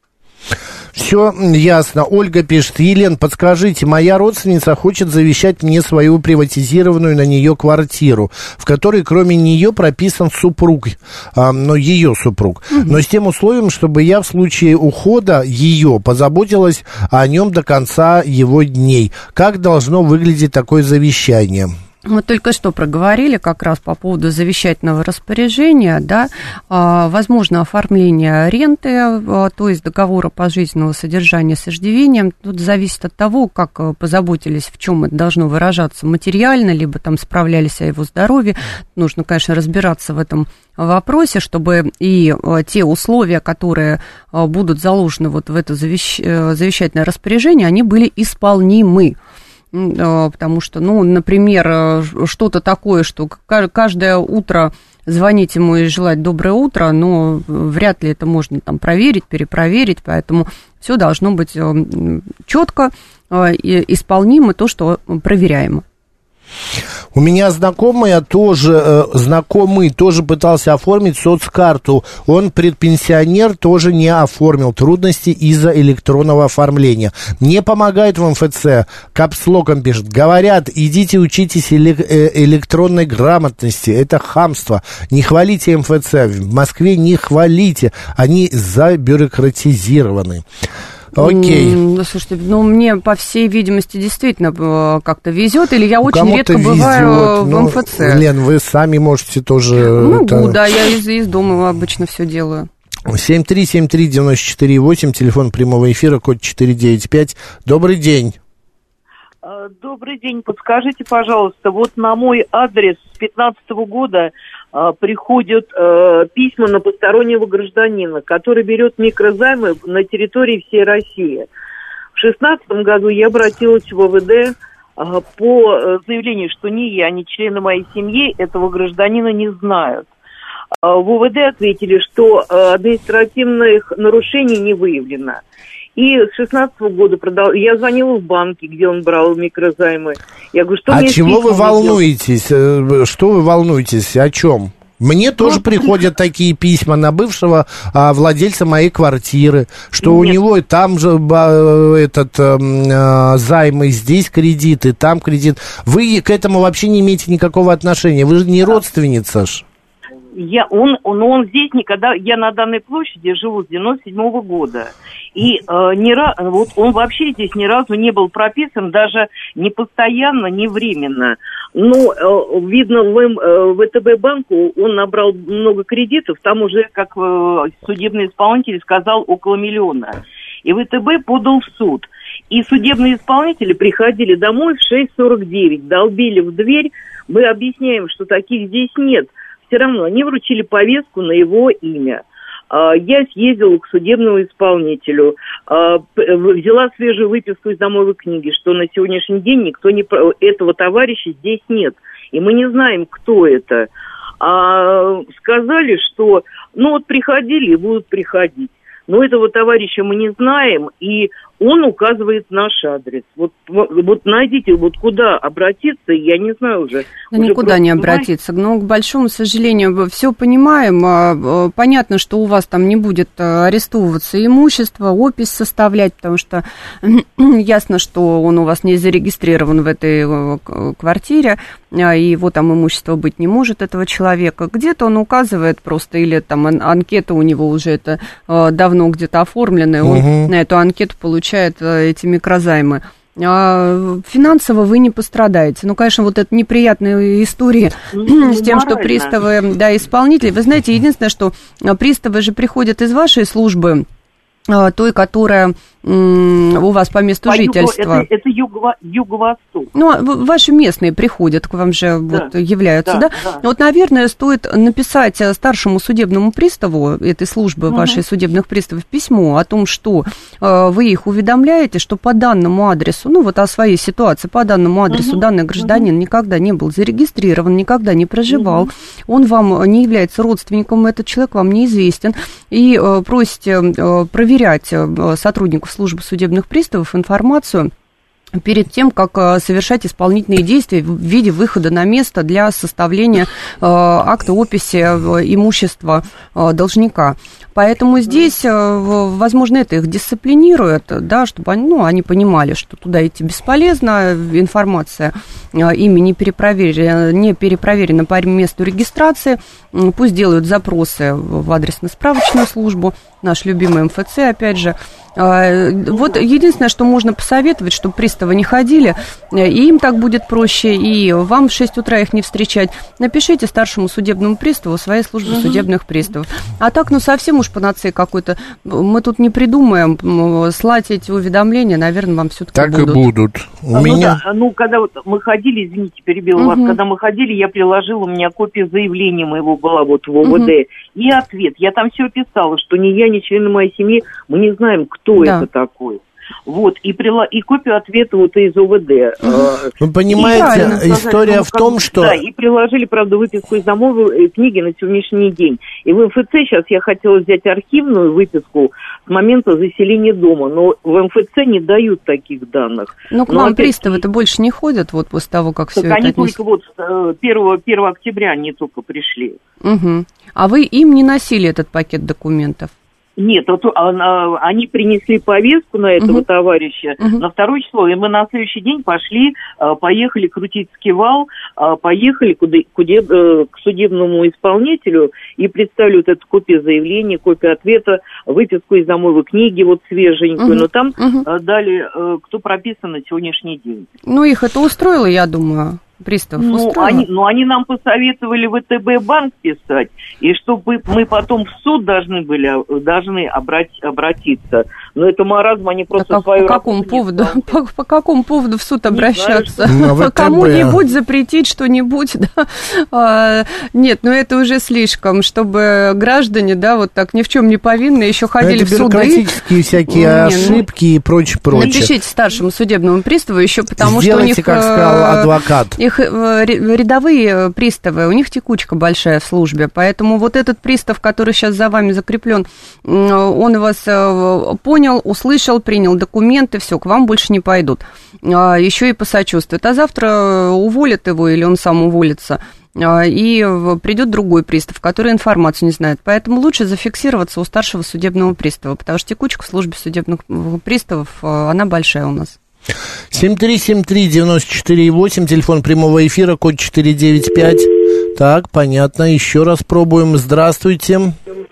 Speaker 3: Все ясно. Ольга пишет: Елен, подскажите, моя родственница хочет завещать мне свою приватизированную на нее квартиру, в которой кроме нее прописан супруг, но ее супруг, но с тем условием, чтобы я в случае ухода ее позаботилась о нем до конца его дней. Как должно выглядеть такое завещание?
Speaker 4: Мы только что проговорили как раз по поводу завещательного распоряжения, да, возможно оформление ренты, то есть договора пожизненного содержания с иждивением. Тут зависит от того, как позаботились, в чем это должно выражаться материально, либо там справлялись о его здоровье. Нужно, конечно, разбираться в этом вопросе, чтобы и те условия, которые будут заложены вот в это завещательное распоряжение, они были исполнимы. Потому что, например, что-то такое, что каждое утро звонить ему и желать доброе утро, но вряд ли это можно там проверить, перепроверить, поэтому все должно быть четко исполнимо, то, что проверяемо.
Speaker 3: У меня знакомый тоже пытался оформить соцкарту. Он предпенсионер, тоже не оформил. Трудности из-за электронного оформления. Не помогает в МФЦ. Капслоком пишет. Говорят, идите учитесь электронной грамотности. Это хамство. Не хвалите МФЦ. В Москве не хвалите. Они забюрократизированы. Окей.
Speaker 4: Слушайте, мне, по всей видимости, действительно как-то везет, или я очень редко бываю в МФЦ.
Speaker 3: Лен, вы сами можете тоже...
Speaker 4: Да, я из дома обычно все делаю.
Speaker 3: 7373948, телефон прямого эфира, код 495. Добрый день.
Speaker 12: Добрый день. Подскажите, пожалуйста, вот на мой адрес с 2015 года приходят письма на постороннего гражданина, который берет микрозаймы на территории всей России. В 2016 году я обратилась в ОВД по заявлению, что ни я, ни члены моей семьи этого гражданина не знают. В ОВД ответили, что административных нарушений не выявлено. И с 2016 года я звонила в банки, где он брал микрозаймы. Я говорю, что мне
Speaker 3: чего вы волнуетесь? Что вы волнуетесь? О чем? Мне тоже приходят такие письма на бывшего владельца моей квартиры, что у него там же займы, здесь кредиты, там кредит. Вы к этому вообще не имеете никакого отношения. Вы же не родственница ж.
Speaker 12: Он здесь никогда... Я на данной площади живу с 97-го года. И вот он вообще здесь ни разу не был прописан, даже не постоянно, не временно. Но, видно, в ВТБ банку он набрал много кредитов, там уже, как судебный исполнитель сказал, около 1 миллиона. И ВТБ подал в суд. И судебные исполнители приходили домой в 6:49, долбили в дверь. Мы объясняем, что таких здесь нет. Все равно они вручили повестку на его имя. Я съездила к судебному исполнителю, взяла свежую выписку из домовой книги, что на сегодняшний день этого товарища здесь нет. И мы не знаем, кто это. Сказали, что приходили и будут приходить. Но этого товарища мы не знаем, и он указывает наш адрес. Вот найдите, куда обратиться, я не знаю уже.
Speaker 4: Никуда не обратиться. Но, к большому сожалению, все понимаем. Понятно, что у вас там не будет арестовываться имущество, опись составлять, потому что ясно, что он у вас не зарегистрирован в этой квартире, и его там имущество быть не может, этого человека. Где-то он указывает просто, или там анкета у него уже это давно где-то оформлена, и он на эту анкету получает эти микрозаймы. Финансово вы не пострадаете. Конечно, вот это неприятные истории с тем, что приставы, исполнители. Вы знаете, единственное, что приставы же приходят из вашей службы, той, которая у вас по месту жительства.
Speaker 12: Это юго-восток.
Speaker 4: Ваши местные приходят, к вам же являются, да? Вот, наверное, стоит написать старшему судебному приставу этой службы, вашей судебных приставов, письмо о том, что вы их уведомляете, что по данному адресу, о своей ситуации, по данному адресу данный гражданин никогда не был зарегистрирован, никогда не проживал, он вам не является родственником, этот человек вам неизвестен, и просите проверять сотрудников службы судебных приставов информацию перед тем, как совершать исполнительные действия в виде выхода на место для составления акта описи имущества должника. Поэтому здесь, возможно, это их дисциплинирует, чтобы они понимали, что туда идти бесполезно, информация ими не перепроверена по месту регистрации, пусть делают запросы в адресно-справочную службу, наш любимый МФЦ, опять же. Вот единственное, что можно посоветовать, чтобы приставы не ходили, и им так будет проще, и вам в 6 утра их не встречать. Напишите старшему судебному приставу своей службы судебных приставов. А так, совсем уж панацея какой-то, мы тут не придумаем, слать эти уведомления, наверное, вам все-таки
Speaker 3: так
Speaker 4: будут.
Speaker 3: Так и будут. У меня...
Speaker 12: когда мы ходили, извините, перебила вас, когда мы ходили, я приложила, у меня копия заявления моего была в ОВД, и ответ. Я там все писала, что ни я, ни члены моей семьи, мы не знаем, кто это такой. И копию ответа из ОВД.
Speaker 3: Вы понимаете, история в том, что...
Speaker 12: Да, и приложили, правда, выписку из домовой книги на сегодняшний день. И в МФЦ сейчас я хотела взять архивную выписку с момента заселения дома, но в МФЦ не дают таких данных.
Speaker 4: К вам приставы-то больше не ходят после того, как все это
Speaker 12: они только 1 октября они только пришли.
Speaker 4: А вы им не носили этот пакет документов?
Speaker 12: Нет, они принесли повестку на этого товарища на 2 число, и мы на следующий день поехали крутить скивал, поехали к судебному исполнителю и представили эту копию заявления, копию ответа, выписку из домовой книги, свеженькую, но там дали, кто прописан на сегодняшний день.
Speaker 4: Их это устроило, я думаю. Приставов устроило?
Speaker 12: Они нам посоветовали в ВТБ банк писать, и чтобы мы потом в суд должны обратиться. Но это маразм, они просто свою
Speaker 4: работу по какому поводу в суд обращаться? Кому-нибудь запретить что-нибудь? Нет, это уже слишком, чтобы граждане, так ни в чем не повинные, еще ходили в суды.
Speaker 3: Это бюрократические всякие ошибки и прочее.
Speaker 4: Напишите старшему судебному приставу еще, потому что у них...
Speaker 3: Сделайте, как сказал адвокат.
Speaker 4: Их рядовые приставы, у них текучка большая в службе, поэтому этот пристав, который сейчас за вами закреплен, он вас понял, услышал, принял документы, все, к вам больше не пойдут. Еще и посочувствует. А завтра уволят его или он сам уволится, и придет другой пристав, который информацию не знает. Поэтому лучше зафиксироваться у старшего судебного пристава, потому что текучка в службе судебных приставов, она большая у нас.
Speaker 3: 7373948, телефон прямого эфира, код 495. Так, понятно, еще раз пробуем. Здравствуйте.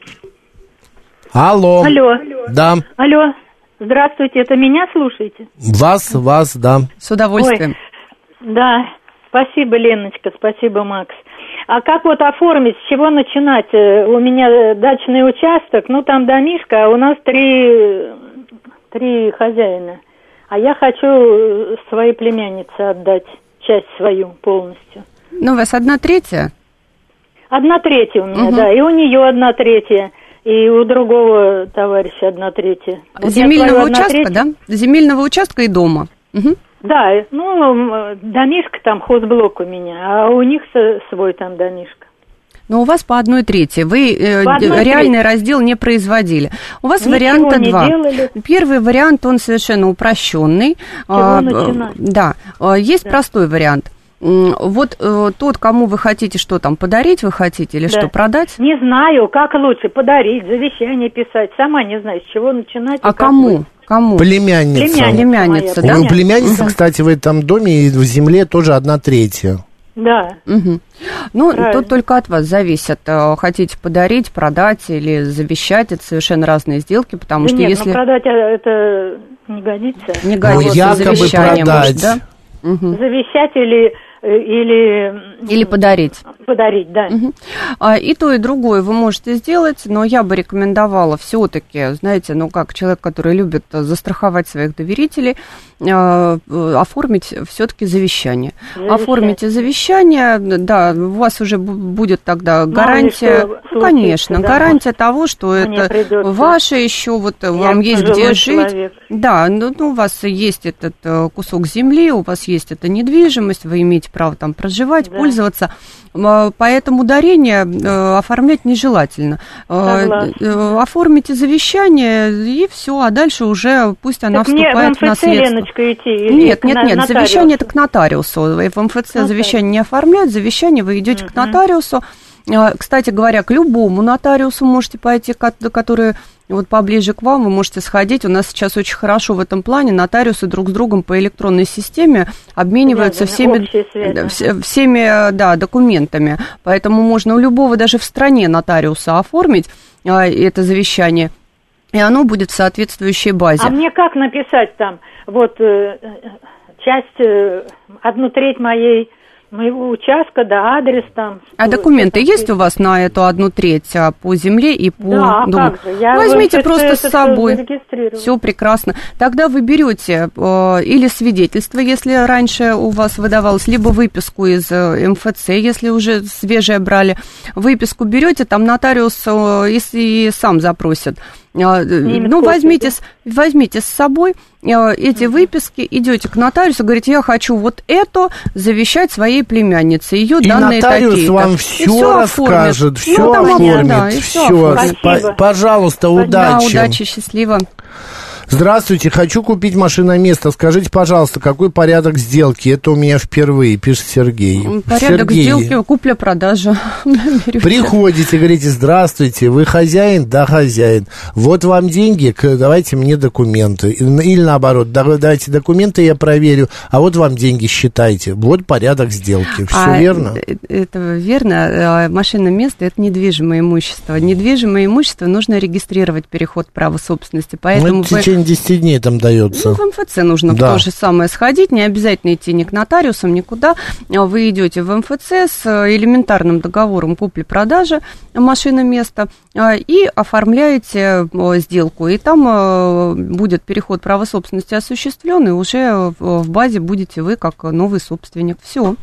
Speaker 3: Алло. Да.
Speaker 5: Алло. Здравствуйте, это меня слушаете?
Speaker 3: Вас, да.
Speaker 4: С удовольствием.
Speaker 5: Да, спасибо, Леночка, спасибо, Макс. А как оформить, с чего начинать? У меня дачный участок, там домишко, а у нас три хозяина. А я хочу своей племяннице отдать часть свою полностью.
Speaker 4: У вас 1/3?
Speaker 5: 1/3 у меня, да, и у нее 1/3. и у другого товарища 1/3.
Speaker 4: Земельного участка, да? Земельного участка и дома. Угу.
Speaker 5: Да, ну, домишко там, хозблок у меня, а у них свой там домишко.
Speaker 4: Но у вас по 1/3. Вы реальный раздел не производили. У вас варианта два. Первый вариант, он совершенно упрощенный. Да, есть простой вариант. Вот тот, кому вы хотите что там подарить, вы хотите или что, продать?
Speaker 5: Не знаю, как лучше подарить, завещание писать. Сама не знаю, с чего начинать.
Speaker 4: А кому? Кому?
Speaker 3: Племянница.
Speaker 4: Племянница, да?
Speaker 3: У племянницы, кстати, в этом доме и в земле тоже 1/3.
Speaker 5: Да.
Speaker 4: Угу. Ну, тут только от вас зависит, хотите подарить, продать или завещать, это совершенно разные сделки, потому что если...
Speaker 5: ну продать это не годится.
Speaker 4: Не годится,
Speaker 3: якобы
Speaker 4: завещание,
Speaker 3: продать.
Speaker 4: может, да? Угу.
Speaker 5: Завещать или
Speaker 4: подарить.
Speaker 5: Подарить, да.
Speaker 4: Угу. И то, и другое вы можете сделать, но я бы рекомендовала все-таки, знаете, ну как человек, который любит застраховать своих доверителей, оформить все-таки завещание. Оформите завещание, да, у вас уже будет тогда гарантия, конечно, да? Гарантия того, что мне это придется. Ваше еще, вот вам есть где жить. Человек. Да, ну у вас есть этот кусок земли, у вас есть эта недвижимость, вы имеете право там проживать, пользоваться. Поэтому дарение оформлять нежелательно. Оформите завещание, и все, а дальше уже пусть она вступает в наследство. Нет, завещание это к нотариусу. В МФЦ завещание не оформляют, завещание вы идете к нотариусу. Кстати говоря, к любому нотариусу можете пойти, который вот поближе к вам, вы можете сходить. У нас сейчас очень хорошо в этом плане. Нотариусы друг с другом по электронной системе обмениваются всеми документами. Поэтому можно у любого даже в стране нотариуса оформить это завещание, и оно будет в соответствующей базе.
Speaker 5: А мне как написать там? Вот часть, 1/3 моего участка, да, адрес там.
Speaker 4: А документы есть у вас на эту 1/3 по земле и по дому?
Speaker 5: Как же? Я
Speaker 4: возьмите просто с собой. Все прекрасно. Тогда вы берете или свидетельство, если раньше у вас выдавалось, либо выписку из МФЦ, если уже свежее брали. Выписку берете, там нотариус и сам запросит. Ну, возьмите с собой эти выписки, идете к нотариусу, говорите, я хочу вот это завещать своей племяннице, ее данные такие-то.
Speaker 3: И нотариус вам все расскажет, все оформит, все. Пожалуйста, удачи.
Speaker 4: Удачи, счастливо.
Speaker 3: Здравствуйте, хочу купить машиноместо. Скажите, пожалуйста, какой порядок сделки? Это у меня впервые, пишет Сергей.
Speaker 4: Порядок сделки, купля-продажа.
Speaker 3: Приходите, говорите, здравствуйте, вы хозяин? Да, хозяин. Вот вам деньги, давайте мне документы. Или наоборот, давайте документы, я проверю, а вот вам деньги считайте. Вот порядок сделки. Все верно?
Speaker 4: Это верно. Машиноместо – это недвижимое имущество. Недвижимое имущество нужно регистрировать, переход права собственности. Поэтому
Speaker 3: 10 дней там дается.
Speaker 4: Ну, в МФЦ нужно то же самое сходить, не обязательно идти ни к нотариусам, никуда. Вы идете в МФЦ с элементарным договором купли-продажи машиноместа и оформляете сделку. И там будет переход права собственности осуществлен, и уже в базе будете вы как новый собственник. Все.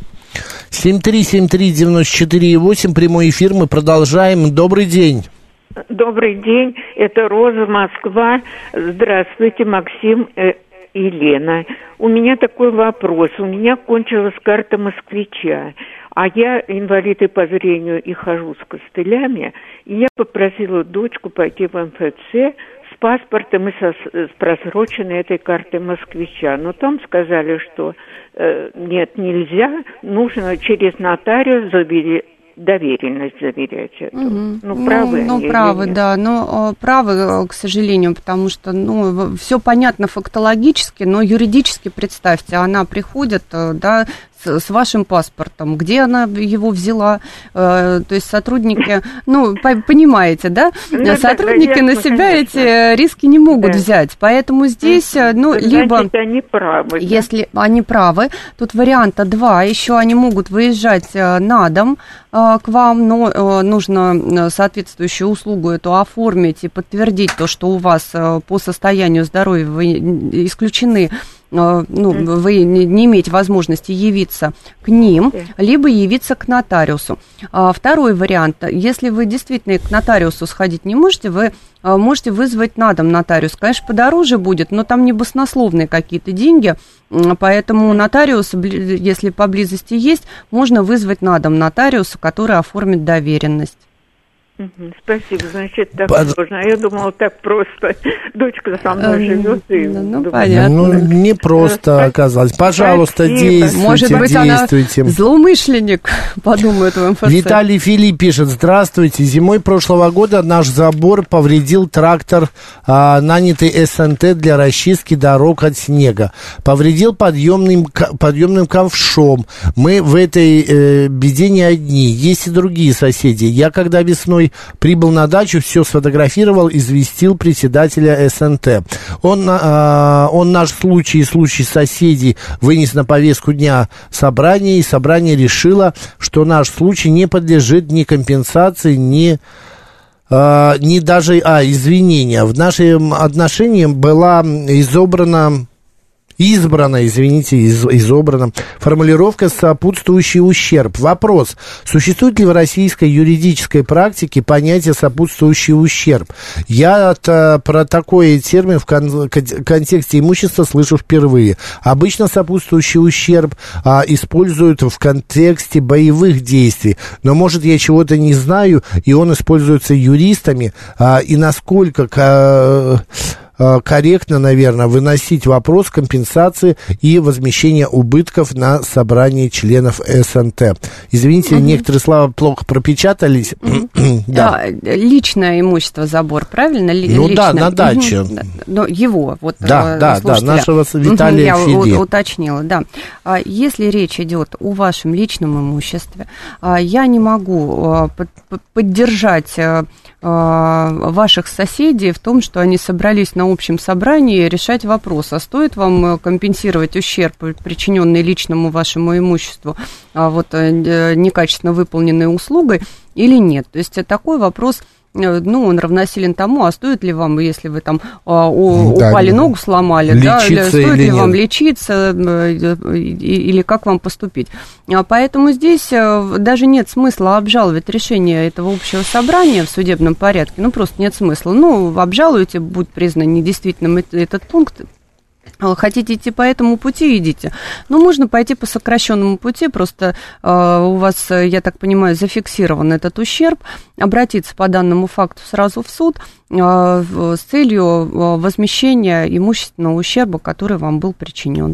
Speaker 3: 7373948, прямой эфир, мы продолжаем. Добрый день.
Speaker 13: Добрый день, это Роза, Москва. Здравствуйте, Максим и Лена. У меня такой вопрос. У меня кончилась карта москвича, а я инвалид и по зрению и хожу с костылями. И я попросила дочку пойти в МФЦ с паспортом и с просроченной этой картой москвича. Но там сказали, что нет, нельзя, нужно через нотариус доверенность заверять это. Правы они
Speaker 4: правы, да, но правы, к сожалению, потому что, все понятно фактологически, но юридически, представьте, она приходит, да, с вашим паспортом, где она его взяла, то есть сотрудники, понимаете, да, сотрудники на себя эти риски не могут взять, поэтому здесь, либо...
Speaker 13: Значит, они правы.
Speaker 4: Если они правы, тут варианта два, еще они могут выезжать на дом к вам, но нужно соответствующую услугу эту оформить и подтвердить то, что у вас по состоянию здоровья вы исключены вы не имеете возможности явиться к ним, либо явиться к нотариусу. Второй вариант, если вы действительно к нотариусу сходить не можете, вы можете вызвать на дом нотариус. Конечно, подороже будет, но там не баснословные какие-то деньги, поэтому нотариус, если поблизости есть, можно вызвать на дом нотариуса, который оформит доверенность.
Speaker 13: Спасибо, значит, так сложно. А я думала, так просто. Дочка со мной живет.
Speaker 3: Понятно. Не просто оказалось. Пожалуйста, действуйте.
Speaker 4: Может быть, она злоумышленник, подумает в МФЦ.
Speaker 3: Виталий Филипп пишет: здравствуйте. Зимой прошлого года наш забор повредил трактор, нанятый СНТ для расчистки дорог от снега. Повредил подъемным ковшом. Мы в этой беде не одни. Есть и другие соседи. Я, когда весной прибыл на дачу, все сфотографировал, известил председателя СНТ. Он наш случай и случай соседей вынес на повестку дня собрания, и собрание решило, что наш случай не подлежит ни компенсации, ни даже извинения. В нашем отношении была изобрана формулировка «сопутствующий ущерб». Вопрос: существует ли в российской юридической практике понятие «сопутствующий ущерб»? Я про такой термин в контексте имущества слышу впервые. Обычно сопутствующий ущерб используют в контексте боевых действий, но, может, я чего-то не знаю, и он используется юристами, и насколько корректно, наверное, выносить вопрос компенсации и возмещения убытков на собрании членов СНТ. Извините, некоторые слова плохо пропечатались.
Speaker 4: Да. Личное имущество, забор, правильно?
Speaker 3: На даче.
Speaker 4: Но его,
Speaker 3: нашего Виталия Филиппа.
Speaker 4: Я уточнила, да. Если речь идет о вашем личном имуществе, я не могу поддержать ваших соседей в том, что они собрались на общем собрании решать вопрос, а стоит вам компенсировать ущерб, причиненный личному вашему имуществу, некачественно выполненной услугой или нет. То есть такой вопрос, он равносилен тому, а стоит ли вам, если вы там упали, ногу сломали, стоит ли вам лечиться или как вам поступить. Поэтому здесь даже нет смысла обжаловать решение этого общего собрания в судебном порядке, просто нет смысла. Обжалуйте, будет признан недействительным этот пункт. Хотите идти по этому пути, идите. Можно пойти по сокращенному пути, просто у вас, я так понимаю, зафиксирован этот ущерб, обратиться по данному факту сразу в суд с целью возмещения имущественного ущерба, который вам был причинен.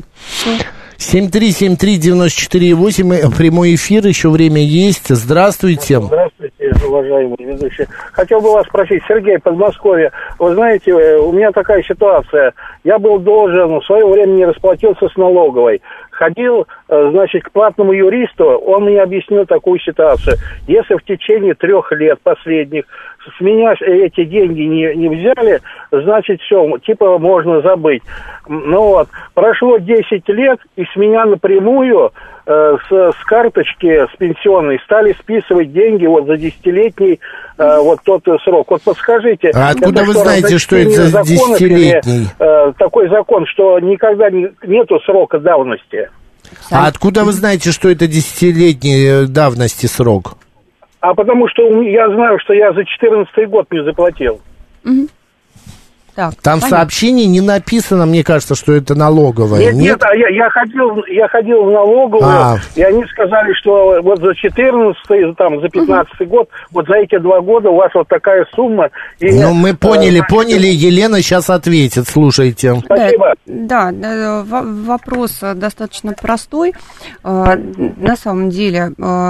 Speaker 3: 7373948, прямой эфир, еще время есть. Здравствуйте.
Speaker 6: Здравствуйте, уважаемые ведущие. Хотел бы вас спросить, Сергей, Подмосковье, вы знаете, у меня такая ситуация. Я был должен, в свое время не расплатился с налоговой. Ходил, к платному юристу, он мне объяснил такую ситуацию. Если в течение 3 лет последних с меня эти деньги не взяли, значит, все, можно забыть. Прошло 10 лет, и с меня напрямую с карточки, с пенсионной, стали списывать деньги за 10-летний тот срок. Подскажите.
Speaker 3: А откуда вы знаете, что это за 10-летний?
Speaker 6: Такой закон, что никогда нету срока давности.
Speaker 3: А откуда вы знаете, что это 10-летний давности срок?
Speaker 6: А потому что я знаю, что я за 2014 год не заплатил.
Speaker 3: Так, там понятно. В сообщении не написано, мне кажется, что это налоговая.
Speaker 6: Нет, я ходил в налоговую, и они сказали, что за 14-й, за 15-й год, за эти 2 года у вас такая сумма. И,
Speaker 3: мы поняли, Елена сейчас ответит, слушайте.
Speaker 6: Спасибо.
Speaker 4: Да, вопрос достаточно простой. На самом деле,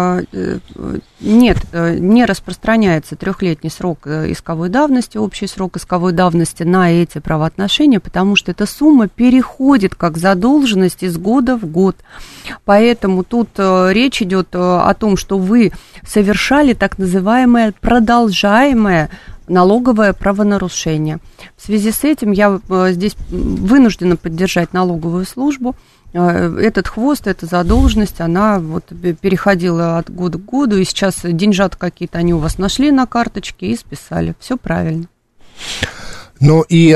Speaker 4: не распространяется 3-летний срок исковой давности, общий срок исковой давности на эти правоотношения, потому что эта сумма переходит как задолженность из года в год. Поэтому тут речь идет о том, что вы совершали так называемое продолжаемое налоговое правонарушение. В связи с этим я здесь вынуждена поддержать налоговую службу. Этот хвост, эта задолженность, она переходила от года к году, и сейчас деньжат какие-то они у вас нашли на карточке и списали. Все правильно.
Speaker 3: Ну и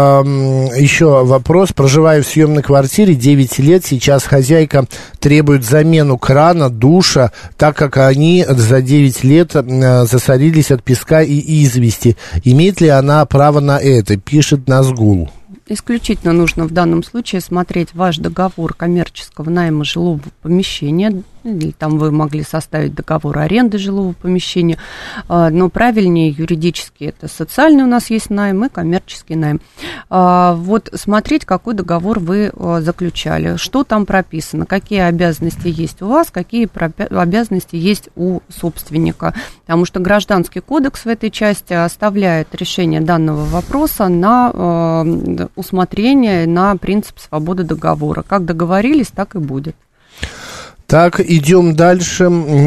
Speaker 3: еще вопрос. Проживаю в съемной квартире 9 лет. Сейчас хозяйка требует замену крана, душа, так как они за 9 лет засорились от песка и извести. Имеет ли она право на это? Пишет Назгул.
Speaker 4: Исключительно нужно в данном случае смотреть ваш договор коммерческого найма жилого помещения, или там вы могли составить договор аренды жилого помещения, но правильнее юридически это социальный у нас есть найм и коммерческий найм. Вот смотреть, какой договор вы заключали, что там прописано, какие обязанности есть у вас, какие обязанности есть у собственника, потому что Гражданский кодекс в этой части оставляет решение данного вопроса на усмотрение, на принцип свободы договора. Как договорились, так и будет.
Speaker 3: Так, идем дальше.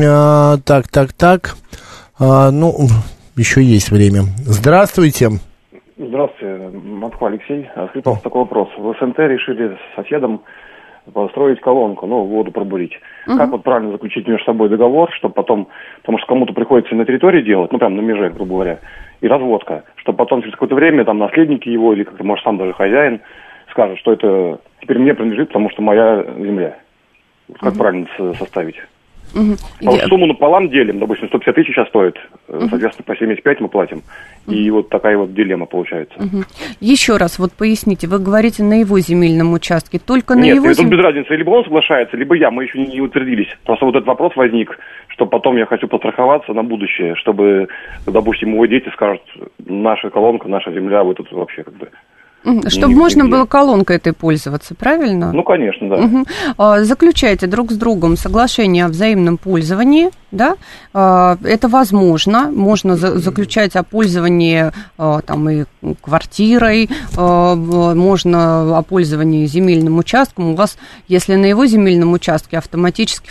Speaker 3: Так. Ну, еще есть время. Здравствуйте.
Speaker 14: Здравствуйте, Москва, Алексей. Скажите, пожалуйста, такой вопрос. В СНТ решили с соседом построить колонку, воду пробурить. Как вот правильно заключить между собой договор, чтобы потом, потому что кому-то приходится на территории делать, прям на меже, грубо говоря, и разводка, чтобы потом через какое-то время там наследники его или как-то, может, сам даже хозяин скажет, что это теперь мне принадлежит, потому что моя земля. Как правильно составить? Сумму напополам делим, допустим, 150 тысяч сейчас стоит, соответственно, по 75 мы платим. И вот такая вот дилемма получается.
Speaker 4: Еще раз вот поясните, вы говорите на его земельном участке, только на его...
Speaker 14: Нет, тут без разницы, либо он соглашается, либо я, мы еще не утвердились. Просто вот этот вопрос возник, что потом я хочу подстраховаться на будущее, чтобы, допустим, его дети скажут, наша колонка, наша земля, вот тут вообще как бы...
Speaker 4: Чтобы можно было колонкой этой пользоваться, правильно?
Speaker 14: Ну, конечно, да.
Speaker 4: Заключайте друг с другом соглашение о взаимном пользовании, да, это возможно, можно заключать о пользовании там и квартирой, можно о пользовании земельным участком. У вас, если на его земельном участке автоматически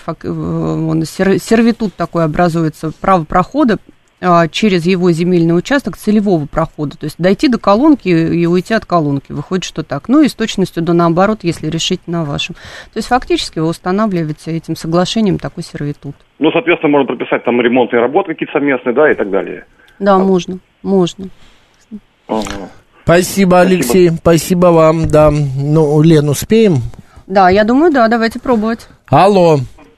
Speaker 4: сервитут такой образуется, право прохода через его земельный участок целевого прохода, то есть дойти до колонки и уйти от колонки, выходит, что так. Ну и с точностью до наоборот, если решить на вашем. То есть фактически вы устанавливаете этим соглашением такой сервитут.
Speaker 14: Ну, соответственно, можно прописать там ремонтные работы какие-то совместные, да, и так далее.
Speaker 4: Да, можно.
Speaker 3: Спасибо, Алексей, спасибо вам, да. Ну, Лен, успеем?
Speaker 4: Да, я думаю, да, давайте пробовать.
Speaker 3: Алло.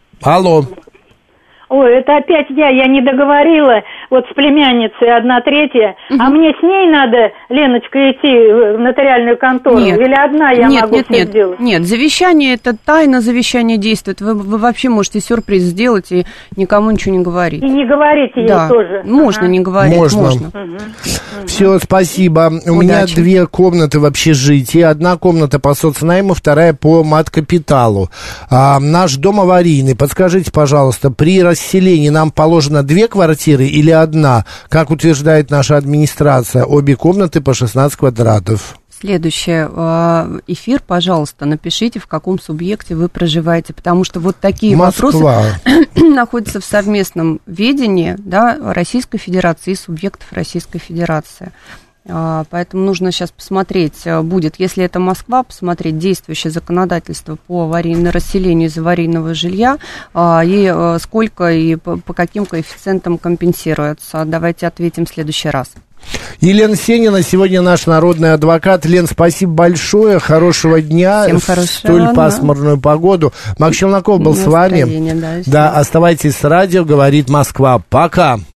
Speaker 5: Ой, это опять я не договорила, вот с племянницей 1/3, а мне с ней надо, Леночка, идти в нотариальную контору, или одна я могу все сделать?
Speaker 4: Нет, завещание, это тайна завещания действует, вы вообще можете сюрприз сделать и никому ничего не говорить.
Speaker 5: И не говорите ей тоже?
Speaker 4: Можно не говорить, можно.
Speaker 3: Все, спасибо. У меня 2 комнаты в общежитии, 1 комната по соцнайму, 2 по маткапиталу. Наш дом аварийный, подскажите, пожалуйста, при расселении нам положено 2 квартиры или 1, как утверждает наша администрация, обе комнаты по 16 квадратов.
Speaker 4: Следующий эфир, пожалуйста, напишите, в каком субъекте вы проживаете, потому что вот такие вопросы находятся в совместном ведении, да, Российской Федерации и субъектов Российской Федерации. Поэтому нужно сейчас посмотреть, будет, если это Москва, посмотреть действующее законодательство по расселению из аварийного жилья и сколько и по каким коэффициентам компенсируется. Давайте ответим в следующий раз.
Speaker 3: Елена Сенина сегодня наш народный адвокат. Лен, спасибо большое, хорошего дня.
Speaker 4: Всем
Speaker 3: в столь пасмурную погоду. Макс Челноков был с вами. Да, оставайтесь с радио, говорит Москва. Пока.